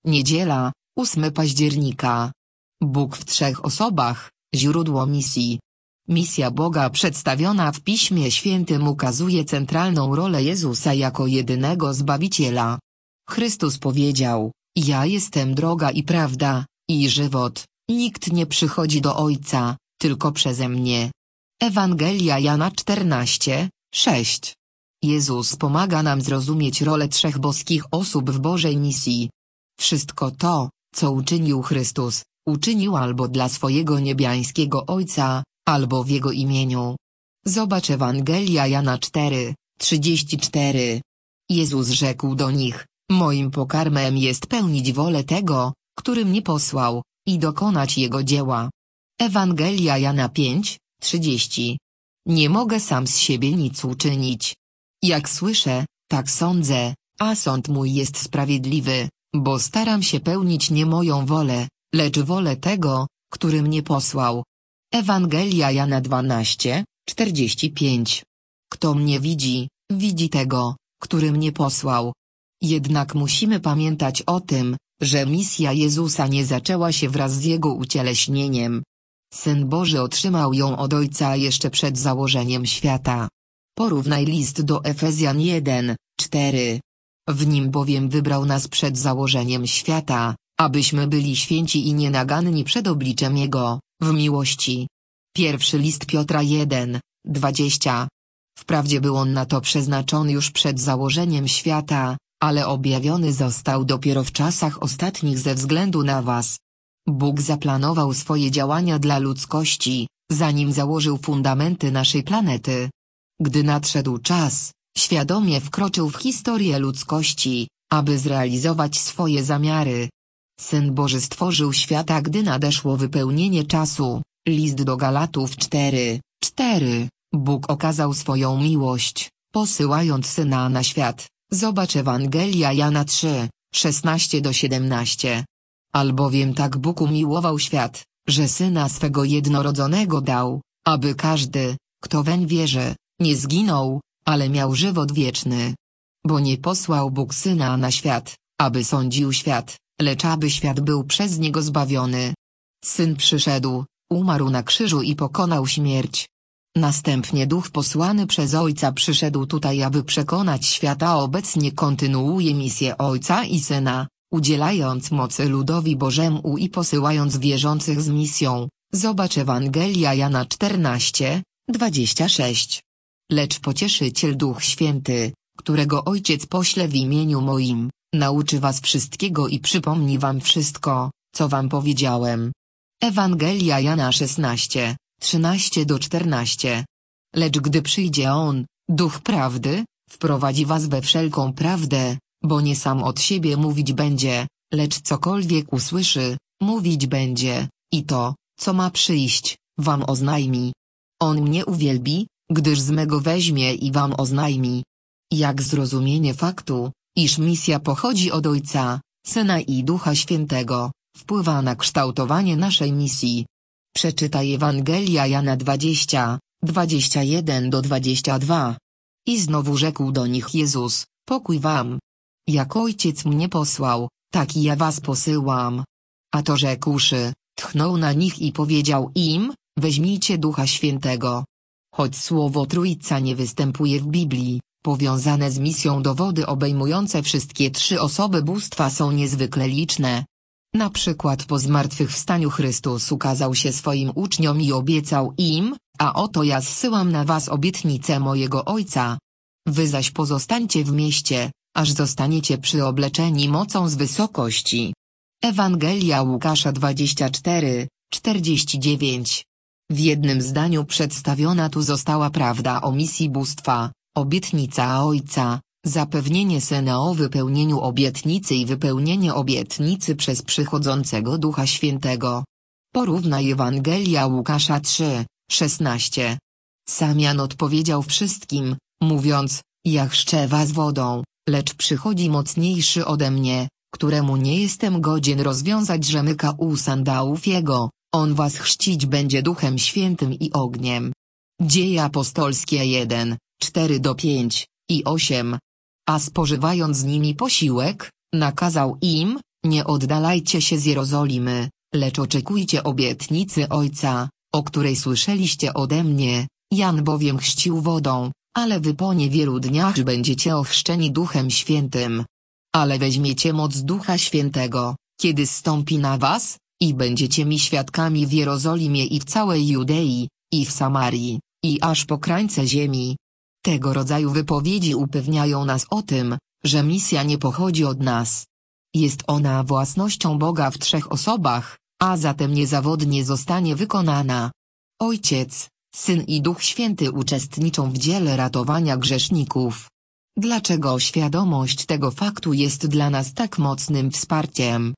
Niedziela, 8 października. Bóg w 3 osobach, źródło misji. Misja Boga przedstawiona w Piśmie Świętym ukazuje centralną rolę Jezusa jako jedynego Zbawiciela. Chrystus powiedział: ja jestem droga i prawda, i żywot, nikt nie przychodzi do Ojca, tylko przeze mnie. Ewangelia Jana 14:6. Jezus pomaga nam zrozumieć rolę 3 boskich osób w Bożej misji. Wszystko to, co uczynił Chrystus, uczynił albo dla swojego niebiańskiego Ojca, albo w Jego imieniu. Zobacz Ewangelia Jana 4:34. Jezus rzekł do nich: moim pokarmem jest pełnić wolę tego, który mnie posłał, i dokonać Jego dzieła. Ewangelia Jana 5:30. Nie mogę sam z siebie nic uczynić. Jak słyszę, tak sądzę, a sąd mój jest sprawiedliwy, bo staram się pełnić nie moją wolę, lecz wolę tego, który mnie posłał. Ewangelia Jana 12:45. Kto mnie widzi, widzi tego, który mnie posłał. Jednak musimy pamiętać o tym, że misja Jezusa nie zaczęła się wraz z Jego ucieleśnieniem. Syn Boży otrzymał ją od Ojca jeszcze przed założeniem świata. Porównaj list do Efezjan 1:4. W nim bowiem wybrał nas przed założeniem świata, abyśmy byli święci i nienaganni przed obliczem Jego, w miłości. Pierwszy list Piotra 1:20. Wprawdzie był on na to przeznaczony już przed założeniem świata, ale objawiony został dopiero w czasach ostatnich ze względu na was. Bóg zaplanował swoje działania dla ludzkości, zanim założył fundamenty naszej planety. Gdy nadszedł czas, świadomie wkroczył w historię ludzkości, aby zrealizować swoje zamiary. Syn Boży stworzył świata, gdy nadeszło wypełnienie czasu. List do Galatów 4:4. Bóg okazał swoją miłość, posyłając Syna na świat. Zobacz Ewangelia Jana 3:16-17. Albowiem tak Bóg umiłował świat, że Syna swego jednorodzonego dał, aby każdy, kto weń wierzy, nie zginął, ale miał żywot wieczny. Bo nie posłał Bóg Syna na świat, aby sądził świat, lecz aby świat był przez Niego zbawiony. Syn przyszedł, umarł na krzyżu i pokonał śmierć. Następnie Duch posłany przez Ojca przyszedł tutaj, aby przekonać świat, a obecnie kontynuuje misję Ojca i Syna, udzielając mocy ludowi Bożemu i posyłając wierzących z misją. Zobacz Ewangelia Jana 14:26. Lecz Pocieszyciel Duch Święty, którego Ojciec pośle w imieniu moim, nauczy was wszystkiego i przypomni wam wszystko, co wam powiedziałem. Ewangelia Jana 16:13-14. Lecz gdy przyjdzie On, Duch Prawdy, wprowadzi was we wszelką prawdę, bo nie sam od siebie mówić będzie, lecz cokolwiek usłyszy, mówić będzie, i to, co ma przyjść, wam oznajmi. On mnie uwielbi, gdyż z mego weźmie i wam oznajmi. Jak zrozumienie faktu, iż misja pochodzi od Ojca, Syna i Ducha Świętego, wpływa na kształtowanie naszej misji. Przeczytaj Ewangelia Jana 20:21-22. I znowu rzekł do nich Jezus: pokój wam. Jak Ojciec mnie posłał, tak i ja was posyłam. A to rzekłszy, tchnął na nich i powiedział im: weźmijcie Ducha Świętego. Choć słowo Trójca nie występuje w Biblii, powiązane z misją dowody obejmujące wszystkie 3 osoby bóstwa są niezwykle liczne. Na przykład po zmartwychwstaniu Chrystus ukazał się swoim uczniom i obiecał im: a oto ja zsyłam na was obietnicę mojego Ojca. Wy zaś pozostańcie w mieście, aż zostaniecie przyobleczeni mocą z wysokości. Ewangelia Łukasza 24:49. W jednym zdaniu przedstawiona tu została prawda o misji bóstwa, obietnica Ojca, zapewnienie Syna o wypełnieniu obietnicy i wypełnienie obietnicy przez przychodzącego Ducha Świętego. Porównaj Ewangelia Łukasza 3:16. Sam Jan odpowiedział wszystkim, mówiąc: ja chrzczę was wodą, lecz przychodzi mocniejszy ode mnie, któremu nie jestem godzien rozwiązać rzemyka u sandałów jego. On was chrzcić będzie Duchem Świętym i ogniem. Dzieje apostolskie 1:4-5 i 8. A spożywając z nimi posiłek, nakazał im, Nie oddalajcie się z Jerozolimy, lecz oczekujcie obietnicy Ojca, o której słyszeliście ode mnie. Jan bowiem chrzcił wodą, ale wy po niewielu dniach będziecie ochrzczeni Duchem Świętym. Ale weźmiecie moc Ducha Świętego, kiedy zstąpi na was, i będziecie mi świadkami w Jerozolimie i w całej Judei, i w Samarii, i aż po krańce ziemi. Tego rodzaju wypowiedzi upewniają nas o tym, że misja nie pochodzi od nas. Jest ona własnością Boga w trzech osobach, a zatem niezawodnie zostanie wykonana. Ojciec, Syn i Duch Święty uczestniczą w dziele ratowania grzeszników. Dlaczego świadomość tego faktu jest dla nas tak mocnym wsparciem?